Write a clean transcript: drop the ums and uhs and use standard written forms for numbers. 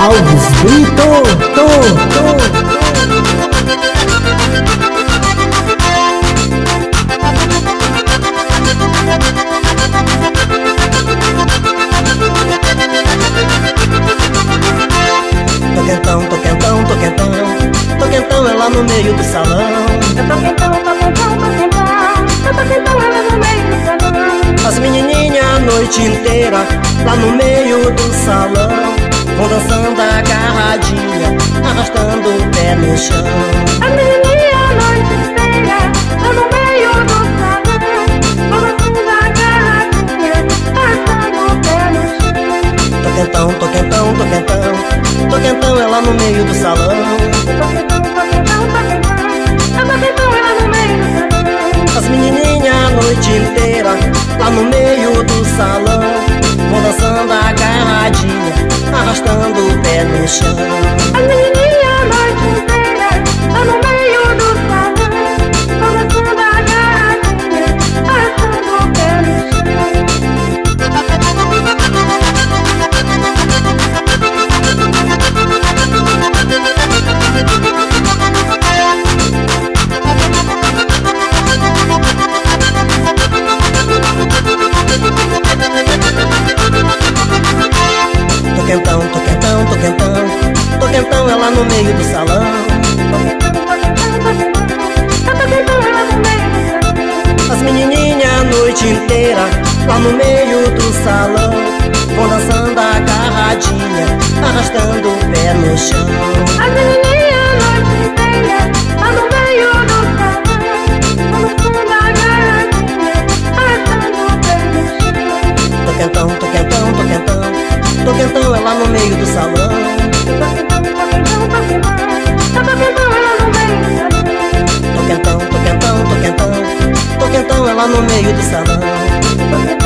Alves Brito. Tô quentão, ela no meio do salão. Eu tô quentão, ela no meio do salão. As menininhas a noite inteira lá no meio do salão vão dançando agarradinha, arrastando o pé no chão. As menininhas a noite inteira lá no meio do salão vão dançando agarradinha, arrastando o pé no chão. Tô quentão, ela no meio do salão. Ela no meio do salão. As menininhas a noite inteira lá no meio do salão vão dançando agarradinha, arrastando o pé no chão. As menininhas a noite inteira lá no meio do salão vão dançando agarradinha, arrastando o pé no chão. Tô quentão, ela no meio do salão. As menininhas a noite inteira lá no meio do salão vão dançando agarradinha, arrastando o pé no chão. As menininhas a noite inteira lá no meio do salão vão dançando agarradinha, arrastando o pé no chão. Tô quentão, ela no meio do salão. Tô quentão, ela no meio do salão. Tô quentão, ela no meio do salão.